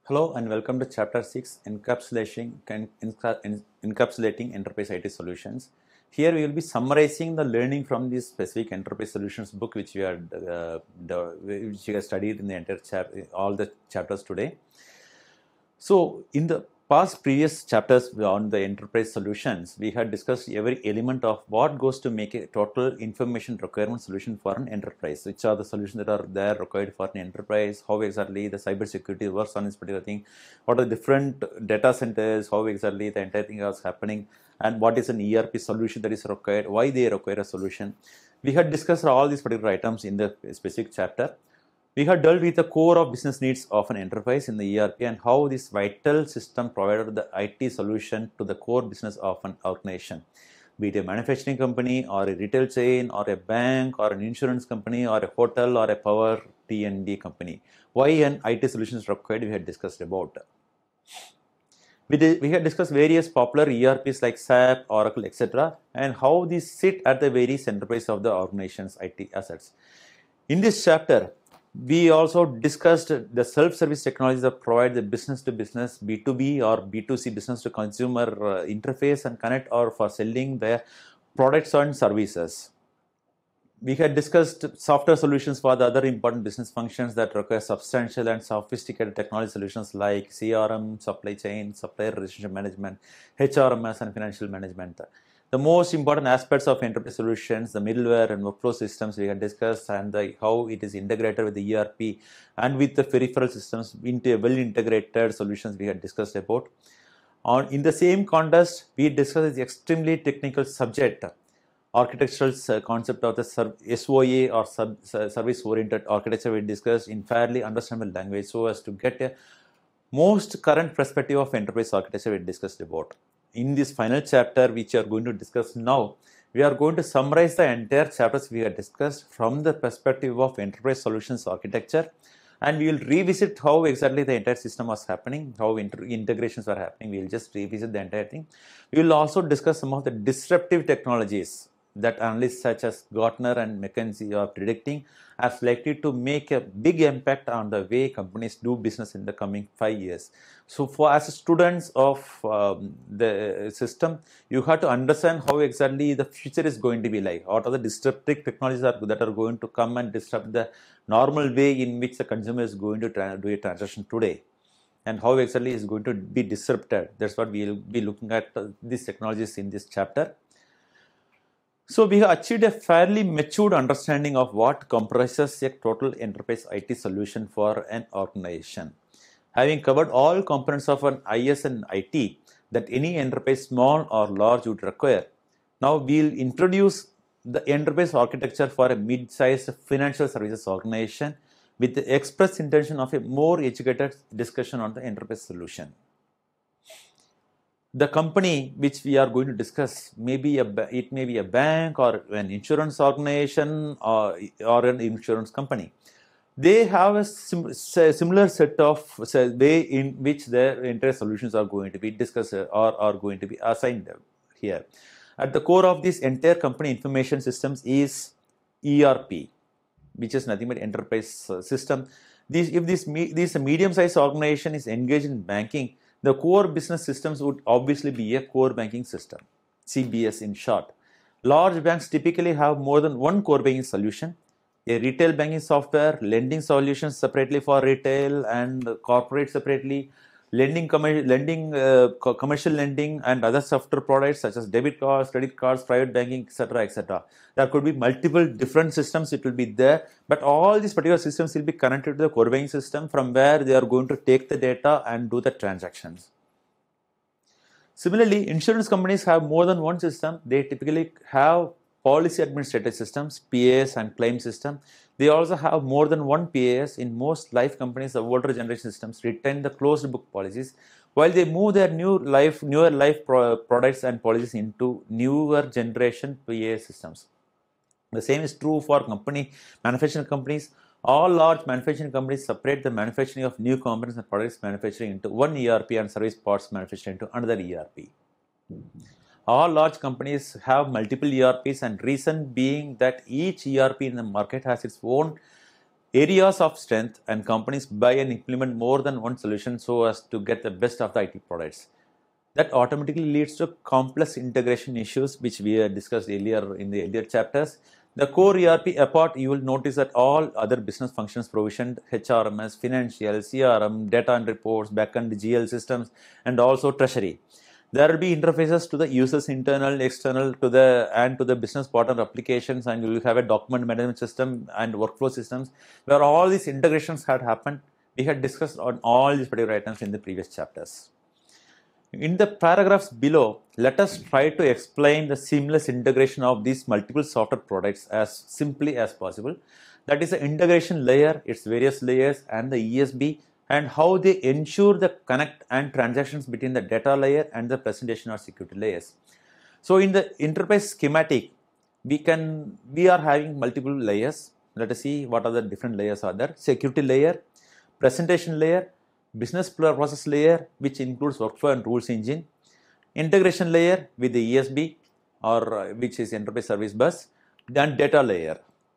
Hello and welcome to Chapter 6 Encapsulating Enterprise IT Solutions. Here we will be summarizing the learning from this specific Enterprise Solutions book which we have studied in the entire all the chapters today. So in the previous chapters on the enterprise solutions, we had discussed every element of what goes to make a total information requirement solution for an enterprise. Which are the solutions that are there required for an enterprise, how exactly the cyber security works on this particular thing, what are the different data centers, how exactly the entire thing is happening, and what is an ERP solution that is required, why they require a solution. We had discussed all these particular items in the specific chapter. We have dealt with the core of business needs of an enterprise in the ERP and how this vital system provided the IT solution to the core business of an organization, be it a manufacturing company or a retail chain or a bank or an insurance company or a hotel or a power T&D company. Why an IT solution is required, we had discussed about. We had discussed various popular ERPs like SAP, Oracle, etc. and how these sit at the various enterprise of the organization's IT assets. In this chapter, we also discussed the self-service technologies that provide the business-to-business, B2B or B2C business-to-consumer interface and connect or for selling their products and services. We had discussed software solutions for the other important business functions that require substantial and sophisticated technology solutions like CRM, supply chain, supplier relationship management, HRMS and financial management. The most important aspects of enterprise solutions, the middleware and workflow systems we had discussed and how it is integrated with the ERP and with the peripheral systems into a well-integrated solutions we had discussed about. In the same context, we discussed the extremely technical subject, architectural concept of the SOA or service-oriented architecture we discussed in fairly understandable language so as to get a most current perspective of enterprise architecture we discussed about. In this final chapter, which we are going to discuss now, we are going to summarize the entire chapters we have discussed from the perspective of enterprise solutions architecture, and we will revisit how exactly the entire system was happening, how integrations are happening. We will just revisit the entire thing. We will also discuss some of the disruptive technologies that analysts such as Gartner and McKinsey are predicting as likely to make a big impact on the way companies do business in the coming 5 years. So as students of the system, you have to understand how exactly the future is going to be like. What are the disruptive technologies that are going to come and disrupt the normal way in which the consumer is going to do a transaction today, and how exactly is going to be disrupted. That's what we will be looking at these technologies in this chapter. So we have achieved a fairly matured understanding of what comprises a total enterprise IT solution for an organization. Having covered all components of an IS and IT that any enterprise, small or large, would require, now we'll introduce the enterprise architecture for a mid-sized financial services organization with the express intention of a more educated discussion on the enterprise solution. The company which we are going to discuss may be it may be a bank or an insurance organization or an insurance company. They have a similar set of way in which their entire solutions are going to be discussed or are going to be assigned here. At the core of this entire company information systems is ERP, which is nothing but enterprise system. If this medium-sized organization is engaged in banking, the core business systems would obviously be a core banking system, CBS in short. Large banks typically have more than one core banking solution, a retail banking software, lending solutions separately for retail and corporate separately, commercial lending and other software products such as debit cards, credit cards, private banking, etc., etc. There could be multiple different systems, it will be there, but all these particular systems will be connected to the core banking system from where they are going to take the data and do the transactions. Similarly, insurance companies have more than one system. They typically have policy administrative systems, PAS and claim system. They also have more than one PAS. In most life companies, the older generation systems retain the closed book policies, while they move their newer life products and policies into newer generation PAS systems. The same is true for manufacturing companies. All large manufacturing companies separate the manufacturing of new components and products manufacturing into one ERP and service parts manufacturing into another ERP. All large companies have multiple ERPs, and reason being that each ERP in the market has its own areas of strength, and companies buy and implement more than one solution so as to get the best of the IT products. That automatically leads to complex integration issues, which we had discussed earlier in the earlier chapters. The core ERP apart, you will notice that all other business functions provisioned, HRMS, financial, CRM, data and reports, backend GL systems, and also treasury. There will be interfaces to the users, internal, external, to the business partner applications, and you will have a document management system and workflow systems where all these integrations had happened. We had discussed on all these particular items in the previous chapters. In the paragraphs below, let us try to explain the seamless integration of these multiple software products as simply as possible. That is the integration layer, its various layers, and the ESB, and how they ensure the connect and transactions between the data layer and the presentation or security layers. So in the enterprise schematic, we are having multiple layers. Let us see what are the different layers are there. Security layer, presentation layer, business process layer, which includes workflow and rules engine, integration layer with the ESB or which is enterprise service bus, then data layer.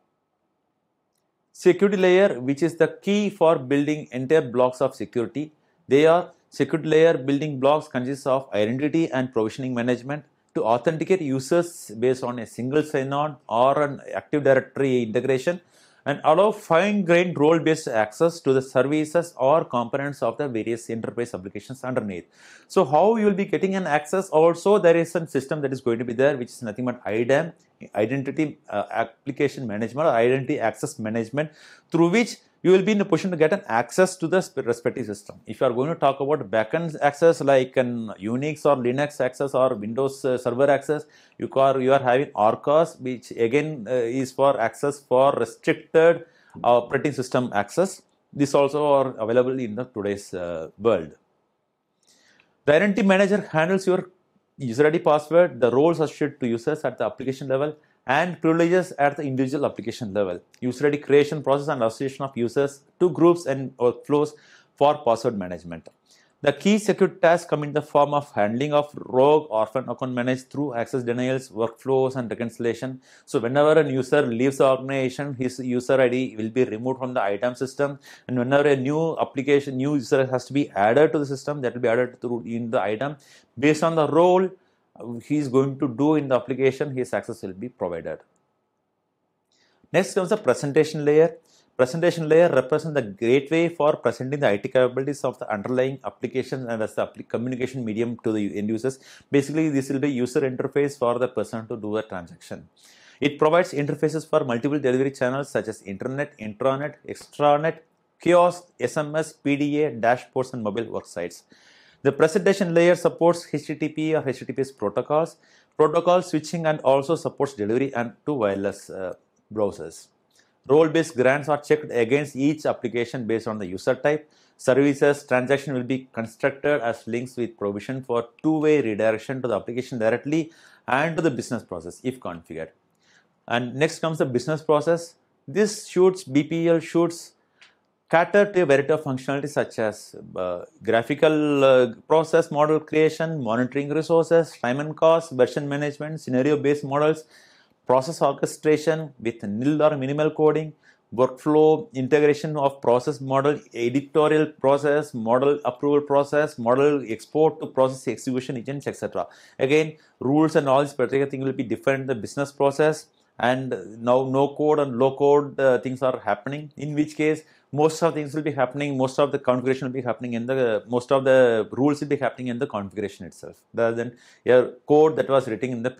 Security layer, which is the key for building entire blocks of security. They are security layer building blocks consists of identity and provisioning management to authenticate users based on a single sign-on or an Active Directory integration, and allow fine-grained role-based access to the services or components of the various enterprise applications underneath. So how you will be getting an access? Also, there is a system that is going to be there, which is nothing but IDAM, Identity Application Management or Identity Access Management, through which you will be in a position to get an access to the respective system. If you are going to talk about backend access like an Unix or Linux access or Windows server access, you are having ORCAS, which again is for access for restricted operating system access. These also are available in the today's world. The Identity Manager handles your user ID password, the roles associated to users at the application level, and privileges at the individual application level. User ID creation process and association of users to groups and workflows for password management. The key security tasks come in the form of handling of rogue orphan account managed through access denials, workflows, and reconciliation. So whenever a user leaves the organization, his user ID will be removed from the IDAM system, and whenever a new user has to be added to the system, that will be added in the IDAM. Based on the role he is going to do in the application, his access will be provided. Next comes the presentation layer. Presentation layer represents the gateway for presenting the IT capabilities of the underlying applications and as the communication medium to the end users. Basically, this will be user interface for the person to do a transaction. It provides interfaces for multiple delivery channels such as internet, intranet, extranet, kiosk, SMS, PDA, dashboards, and mobile work sites. The presentation layer supports HTTP or HTTPS protocol switching, and also supports delivery and to wireless browsers. Role-based grants are checked against each application based on the user type. Services transaction will be constructed as links with provision for two-way redirection to the application directly and to the business process if configured. And next comes the business process. This BPEL shoots cater to a variety of functionalities such as graphical process model creation, monitoring resources, time and cost, version management, scenario-based models, process orchestration with nil or minimal coding, workflow integration of process model, editorial process, model approval process, model export to process execution agents, etc. Again, rules and all this particular thing will be different in the business process, and now no code and low code things are happening, in which case most of things will be happening, most of the configuration will be happening in the, most of the rules will be happening in the configuration itself, rather than a code that was written in the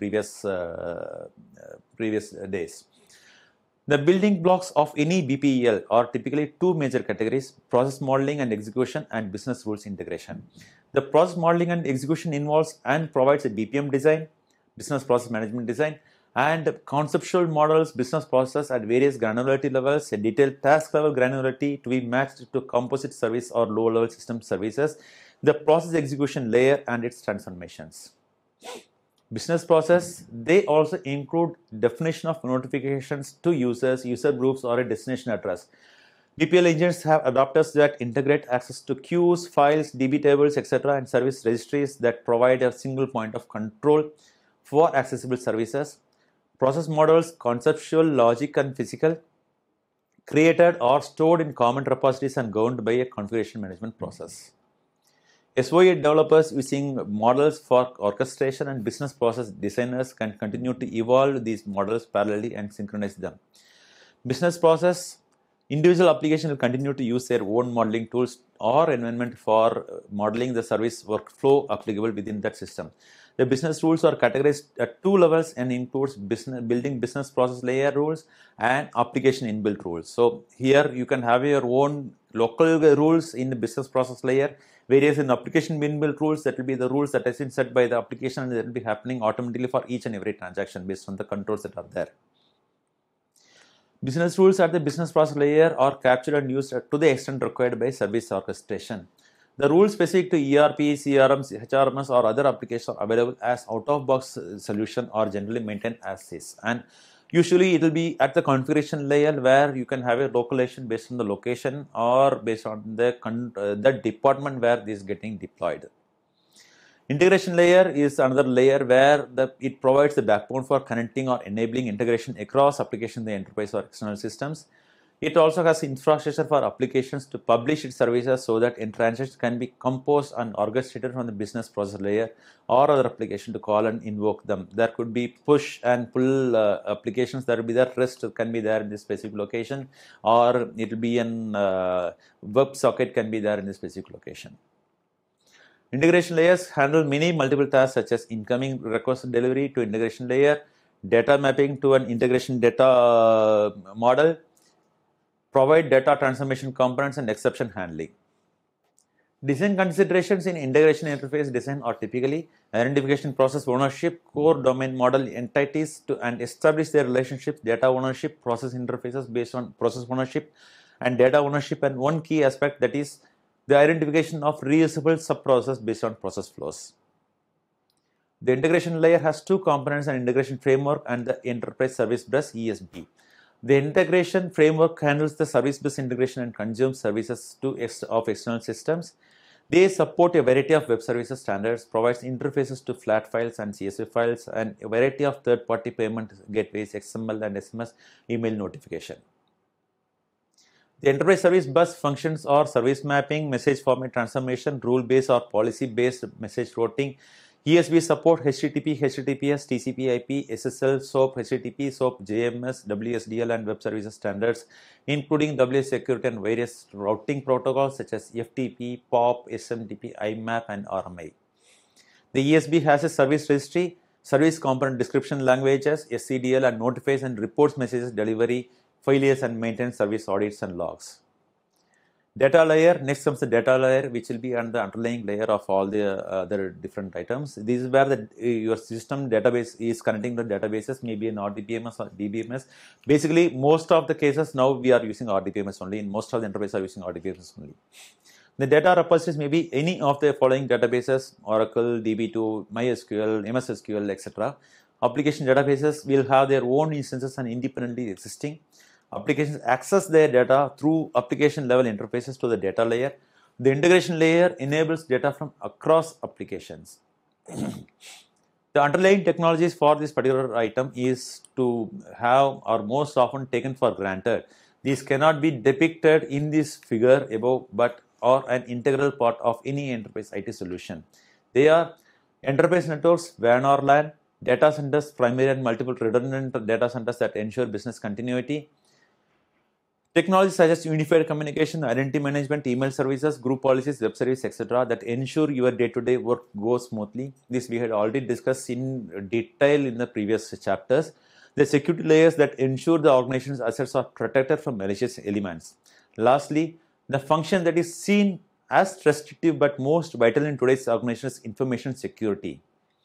previous days. The building blocks of any BPEL are typically two major categories: process modeling and execution, and business rules integration. The process modeling and execution involves and provides a BPM design, business process management design, and conceptual models, business process at various granularity levels, a detailed task level granularity to be matched to composite service or low level system services, the process execution layer and its transformations. Business process, they also include definition of notifications to users, user groups, or a destination address. BPEL engines have adapters that integrate access to queues, files, DB tables, etc., and service registries that provide a single point of control for accessible services. Process models, conceptual, logic, and physical. created or stored in common repositories and governed by a configuration management process. SOA developers using models for orchestration and business process designers can continue to evolve these models parallelly and synchronize them. Business process, individual application will continue to use their own modeling tools or environment for modeling the service workflow applicable within that system. The business rules are categorized at two levels and includes building business process layer rules and application inbuilt rules. So here you can have your own local rules in the business process layer, whereas in application inbuilt rules, that will be the rules that has been set by the application and that will be happening automatically for each and every transaction based on the controls that are there. Business rules at the business process layer are captured and used to the extent required by service orchestration. The rules specific to ERP, CRMs, HRMS or other applications are available as out-of-box solution or generally maintained as is. And usually it will be at the configuration layer where you can have a localization based on the location or based on the department where this is getting deployed. Integration layer is another layer where it provides the backbone for connecting or enabling integration across applications, the enterprise or external systems. It also has infrastructure for applications to publish its services so that transactions can be composed and orchestrated from the business process layer or other application to call and invoke them. There could be push and pull applications that will be there. REST can be there in this specific location, or it will be an WebSocket can be there in this specific location. Integration layers handle many multiple tasks such as incoming request delivery to integration layer, data mapping to an integration data model, provide data transformation components and exception handling. Design considerations in integration interface design are typically identification process ownership, core domain model entities and establish their relationships, data ownership, process interfaces based on process ownership and data ownership, and one key aspect that is the identification of reusable sub-process based on process flows. The integration layer has two components, an integration framework and the enterprise service bus ESB. The integration framework handles the service bus integration and consumes services of external systems. They support a variety of web services standards, provides interfaces to flat files and CSV files, and a variety of third-party payment gateways, XML and SMS email notification. The enterprise service bus functions are service mapping, message format transformation, rule-based or policy-based message routing. ESB support HTTP, HTTPS, TCP/IP, SSL, SOAP, HTTP, SOAP, JMS, WSDL and web services standards, including WS security and various routing protocols such as FTP, POP, SMTP, IMAP and RMI. The ESB has a service registry, service component description languages, SCDL, and notifies and reports messages delivery, failures and maintains service audits and logs. Data layer, next comes the data layer, which will be on the underlying layer of all the other different items. This is where your system database is connecting the databases, maybe an RDBMS or DBMS. Basically, most of the cases now we are using RDBMS only, and most of the enterprises are using RDBMS only. The data repositories may be any of the following databases: Oracle, DB2, MySQL, MS SQL, etc. Application databases will have their own instances and independently existing. Applications access their data through application level interfaces to the data layer. The integration layer enables data from across applications. The underlying technologies for this particular item is to have or most often taken for granted. These cannot be depicted in this figure above, but are an integral part of any enterprise IT solution. They are enterprise networks, WAN or LAN, data centers, primary and multiple redundant data centers that ensure business continuity. Technologies such as unified communication, identity management, email services, group policies, web service, etc. that ensure your day-to-day work goes smoothly. This we had already discussed in detail in the previous chapters. The security layers that ensure the organization's assets are protected from malicious elements. Lastly, the function that is seen as restrictive but most vital in today's organization is information security.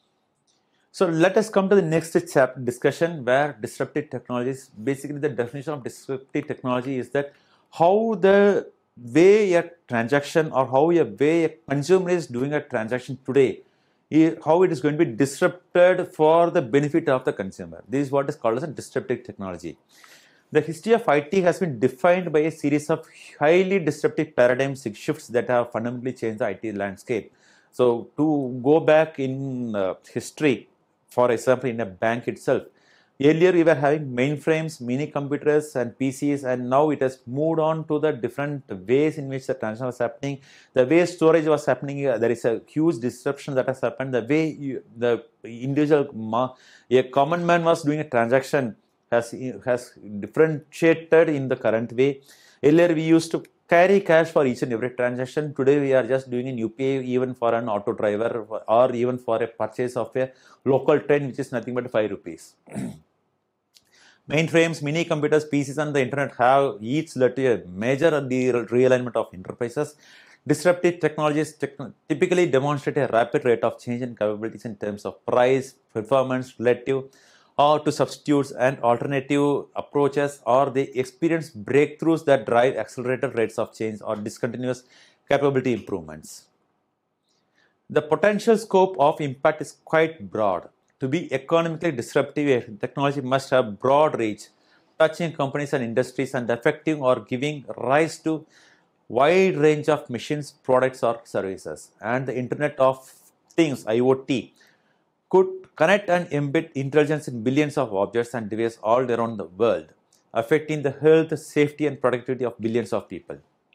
So let us come to the next discussion where disruptive technologies, basically the definition of disruptive technology is that how the way a transaction or how a way a consumer is doing a transaction today, how it is going to be disrupted for the benefit of the consumer. This is what is called as a disruptive technology. The history of IT has been defined by a series of highly disruptive paradigm shifts that have fundamentally changed the IT landscape. So to go back in history, for example, in a bank itself, Earlier, we were having mainframes, mini computers, and PCs, and now it has moved on to the different ways in which the transaction was happening. The way storage was happening, there is a huge disruption that has happened. The way the individual, a common man was doing a transaction has differentiated in the current way. Earlier, we used to carry cash for each and every transaction. Today, we are just doing an UPI even for an auto driver or even for a purchase of a local train, which is nothing but 5 rupees. Mainframes, mini computers, PCs, and the internet have each led to a major realignment of enterprises. Disruptive technologies typically demonstrate a rapid rate of change in capabilities in terms of price, performance, relative, or to substitutes and alternative approaches, or they experience breakthroughs that drive accelerated rates of change or discontinuous capability improvements. The potential scope of impact is quite broad. To be economically disruptive, technology must have broad reach, touching companies and industries and affecting or giving rise to wide range of machines, products, or services. And the Internet of Things, IoT, could connect and embed intelligence in billions of objects and devices all around the world, affecting the health, safety, and productivity of billions of people.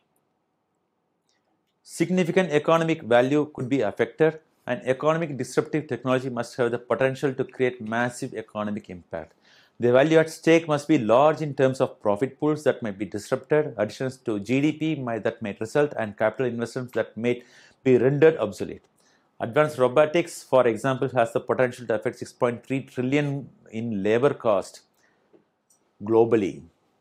Significant economic value could be affected, and economic disruptive technology must have the potential to create massive economic impact. The value at stake must be large in terms of profit pools that might be disrupted, additions to GDP that might result, and capital investments that may be rendered obsolete. Advanced robotics, for example, has the potential to affect 6.3 trillion in labor cost globally.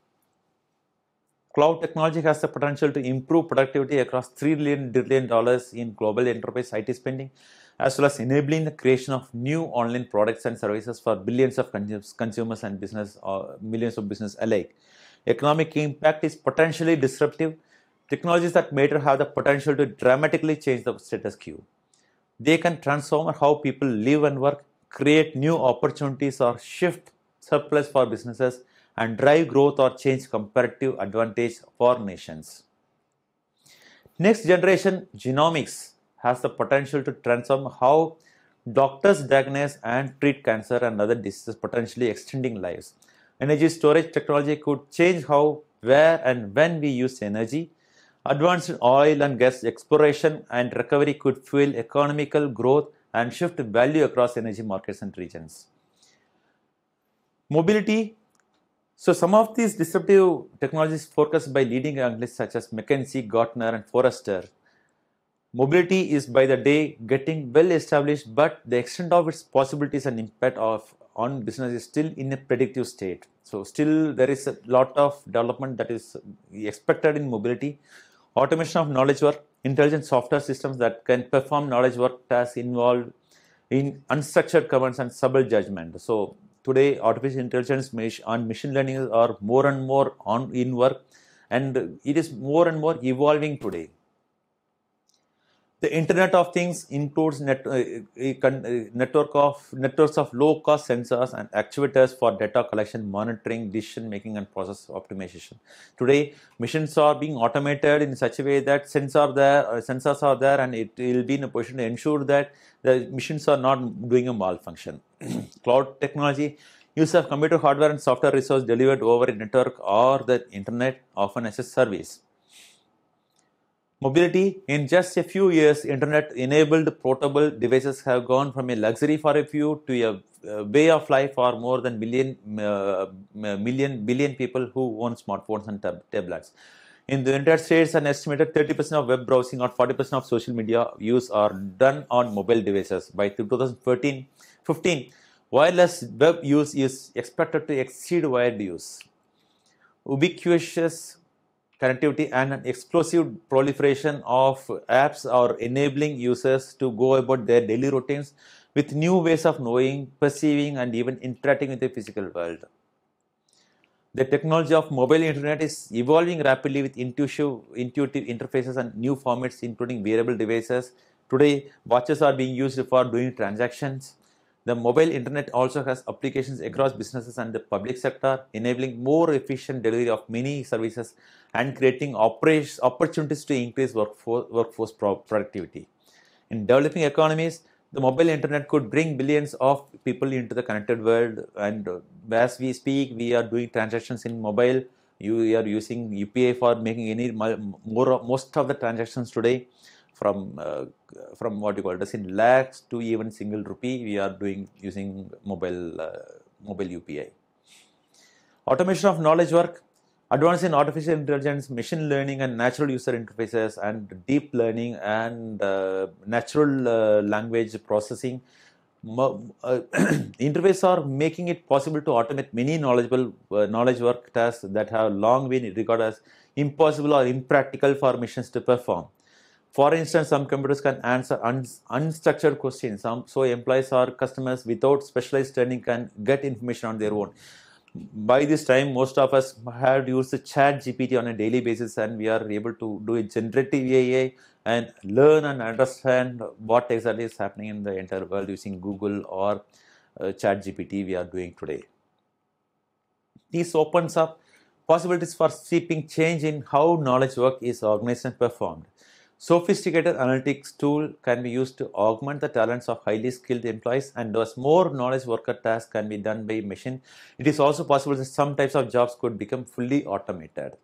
Cloud technology has the potential to improve productivity across $3 trillion in global enterprise IT spending, as well as enabling the creation of new online products and services for billions of consumers and business, or millions of business alike. Economic impact is potentially disruptive. Technologies that matter have the potential to dramatically change the status quo. They can transform how people live and work, create new opportunities, or shift surplus for businesses, and drive growth or change comparative advantage for nations. Next generation genomics has the potential to transform how doctors diagnose and treat cancer and other diseases, potentially extending lives. Energy storage technology could change how, where, and when we use energy. Advanced oil and gas exploration and recovery could fuel economical growth and shift value across energy markets and regions. Mobility. So some of these disruptive technologies focused by leading analysts such as McKinsey, Gartner, and Forrester. Mobility is by the day getting well established, but the extent of its possibilities and impact on business is still in a predictive state. So still there is a lot of development that is expected in mobility. Automation of knowledge work, intelligent software systems that can perform knowledge work tasks involved in unstructured commands and subtle judgment. So today, artificial intelligence and machine learning are more and more in work, and it is more and more evolving today. The Internet of Things includes networks of low-cost sensors and actuators for data collection, monitoring, decision-making, and process optimization. Today, machines are being automated in such a way that sensors are there, and it will be in a position to ensure that the machines are not doing a malfunction. Cloud technology, use of computer hardware and software resource delivered over a network or the Internet, often as a service. Mobility, in just a few years, Internet-enabled portable devices have gone from a luxury for a few to a way of life for more than billion people who own smartphones and tablets. In the United States, an estimated 30% of web browsing or 40% of social media use are done on mobile devices. By 2015, wireless web use is expected to exceed wired use. Ubiquitous connectivity and an explosive proliferation of apps are enabling users to go about their daily routines with new ways of knowing, perceiving, and even interacting with the physical world. The technology of mobile internet is evolving rapidly with intuitive interfaces and new formats, including wearable devices. Today, watches are being used for doing transactions. The mobile internet also has applications across businesses and the public sector, enabling more efficient delivery of many services and creating opportunities to increase workforce productivity. In developing economies, The mobile internet could bring billions of people into the connected world, and as we speak, we are doing transactions in mobile. You are using UPI for making most of the transactions today, from what you call it as in lakhs to even single rupee. We are doing using mobile UPI. Automation of knowledge work. Advance in artificial intelligence, machine learning, and natural user interfaces, and deep learning and natural language processing. Interfaces are making it possible to automate many knowledge work tasks that have long been regarded as impossible or impractical for machines to perform. For instance, some computers can answer unstructured questions. So employees or customers without specialized training can get information on their own. By this time, most of us have used the chat GPT on a daily basis, and we are able to do a generative AI and learn and understand what exactly is happening in the entire world using Google or chat GPT we are doing today. This opens up possibilities for seeping change in how knowledge work is organized and performed. Sophisticated analytics tool can be used to augment the talents of highly skilled employees, and as more knowledge worker tasks can be done by machine, it is also possible that some types of jobs could become fully automated.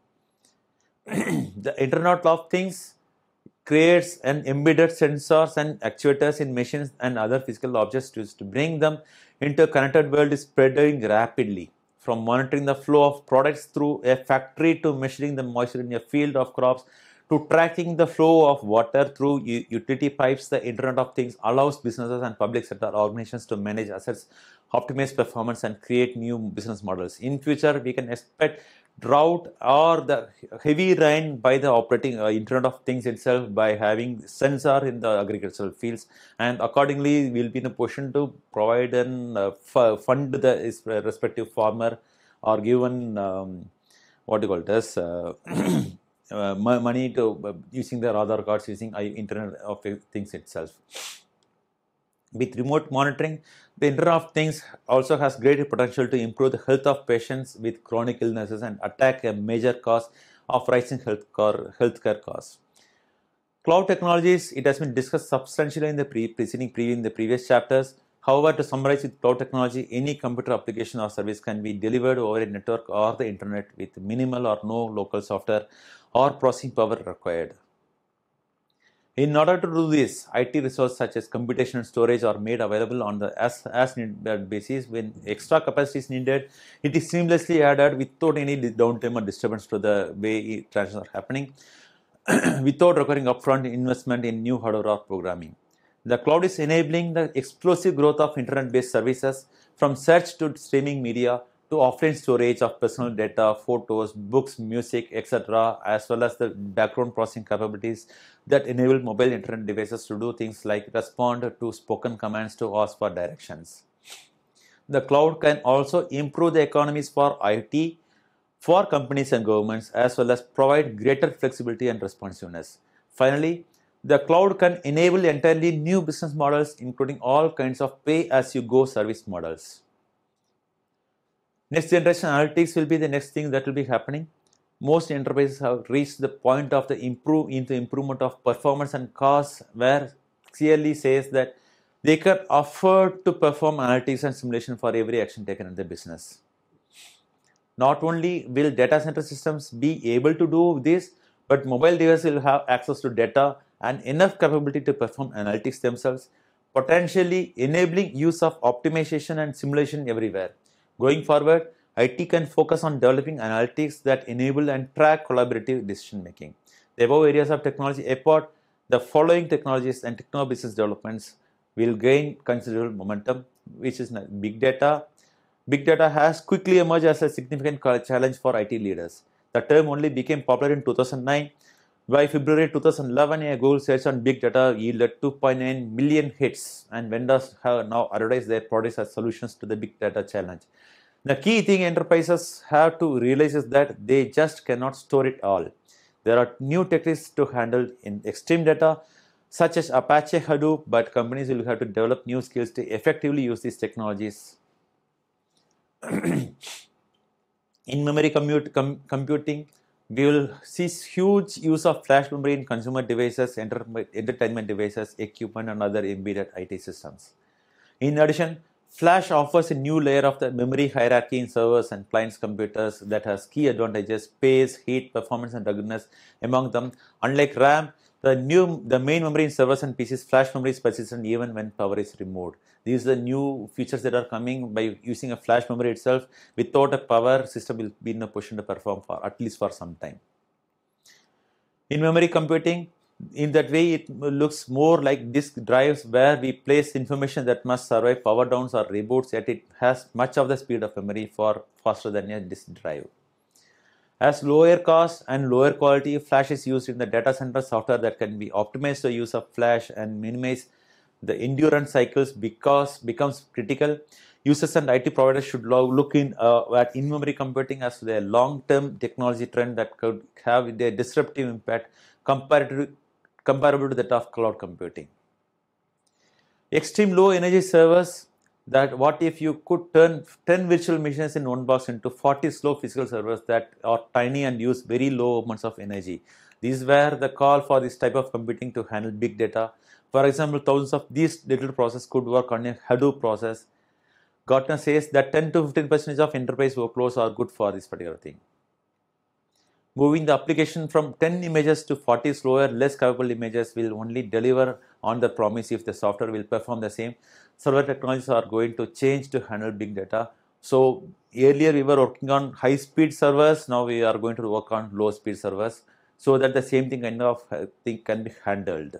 The Internet of Things creates an embedded sensors and actuators in machines and other physical objects to bring them into a connected world is spreading rapidly. From monitoring the flow of products through a factory to measuring the moisture in a field of crops to tracking the flow of water through utility pipes, the Internet of Things allows businesses and public sector organizations to manage assets, optimize performance, and create new business models. In future, we can expect drought or the heavy rain by the operating Internet of Things itself by having sensor in the agricultural fields, and accordingly we'll be in a position to provide and fund the respective farmer or given what you call it as money to using their Aadhaar cards using Internet of Things itself. With remote monitoring, the Internet of Things also has great potential to improve the health of patients with chronic illnesses and attack a major cause of rising healthcare costs. Cloud technologies, it has been discussed substantially in the previous chapters. However, to summarize, with cloud technology, any computer application or service can be delivered over a network or the internet with minimal or no local software or processing power required. In order to do this, IT resources such as computation and storage are made available on the as needed basis. When extra capacity is needed, it is seamlessly added without any downtime or disturbance to the way transactions are happening, without requiring upfront investment in new hardware or programming. The cloud is enabling the explosive growth of internet-based services, from search to streaming media to offline storage of personal data, photos, books, music, etc., as well as the background processing capabilities that enable mobile internet devices to do things like respond to spoken commands to ask for directions. The cloud can also improve the economies for IT, for companies and governments, as well as provide greater flexibility and responsiveness. Finally, the cloud can enable entirely new business models, including all kinds of pay-as-you-go service models. Next generation analytics will be the next thing that will be happening. Most enterprises have reached the point of the improvement of performance and cost, where clearly says that they can afford to perform analytics and simulation for every action taken in the business. Not only will data center systems be able to do this, but mobile devices will have access to data and enough capability to perform analytics themselves, potentially enabling use of optimization and simulation everywhere. Going forward, IT can focus on developing analytics that enable and track collaborative decision making. The above areas of technology apart, the following technologies and techno-business developments will gain considerable momentum, which is big data. Big data has quickly emerged as a significant challenge for IT leaders. The term only became popular in 2009. By February 2011, a Google search on big data yielded 2.9 million hits, and vendors have now advertised their products as solutions to the big data challenge. The key thing enterprises have to realize is that they just cannot store it all. There are new techniques to handle in extreme data, such as Apache Hadoop, but companies will have to develop new skills to effectively use these technologies. In-memory computing, We will see huge use of flash memory in consumer devices, entertainment devices, equipment, and other embedded IT systems. In addition, flash offers a new layer of the memory hierarchy in servers and clients computers that has key advantages: space, heat, performance, and ruggedness among them. Unlike RAM, the main memory in servers and PCs, flash memory is persistent even when power is removed. These are the new features that are coming by using a flash memory itself. Without a power, system will be in a position to perform for at least for some time. In memory computing, in that way, it looks more like disk drives where we place information that must survive power downs or reboots, yet it has much of the speed of memory for faster than a disk drive. As lower cost and lower quality, flash is used in the data center software that can be optimized the use of flash and minimize the endurance cycles becomes critical. Users and IT providers should look at in-memory computing as a long-term technology trend that could have a disruptive impact comparable to that of cloud computing. Extreme low energy servers, that what if you could turn 10 virtual machines in one box into 40 slow physical servers that are tiny and use very low amounts of energy. These were the call for this type of computing to handle big data. For example, thousands of these little processes could work on a Hadoop process. Gartner says that 10 to 15% of enterprise workloads are good for this particular thing. Moving the application from 10 images to 40 slower, less capable images will only deliver on the promise if the software will perform the same. Server technologies are going to change to handle big data. So earlier we were working on high speed servers, now we are going to work on low speed servers so that the same thing kind of thing can be handled.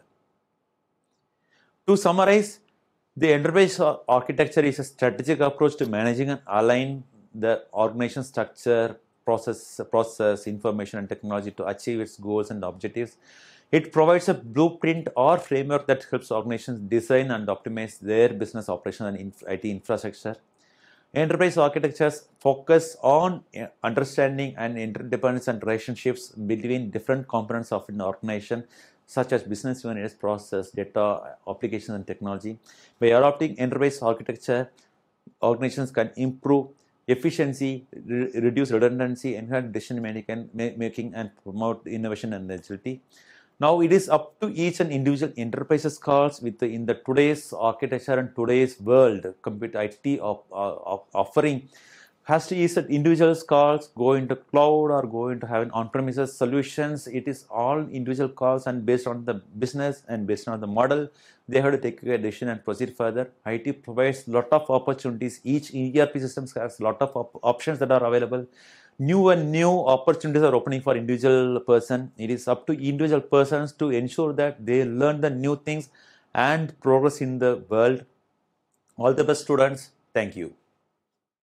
To summarize, the enterprise architecture is a strategic approach to managing and align the organization structure, process, information and technology to achieve its goals and objectives. It provides a blueprint or framework that helps organizations design and optimize their business operations and IT infrastructure. Enterprise architectures focus on understanding and interdependence and relationships between different components of an organization, such as business units, process, data, applications, and technology. By adopting enterprise architecture, organizations can improve efficiency, reduce redundancy, enhance decision making, and promote innovation and agility. Now it is up to each and individual enterprises calls in the today's architecture and today's world, computer IT offering has to use individuals calls, go into cloud or go into having on-premises solutions. It is all individual calls, and based on the business and based on the model, they have to take a decision and proceed further. IT provides a lot of opportunities. Each ERP system has a lot of options that are available. New opportunities are opening for individual person. It is up to individual persons to ensure that they learn the new things and progress in the world. All the best, students. Thank you.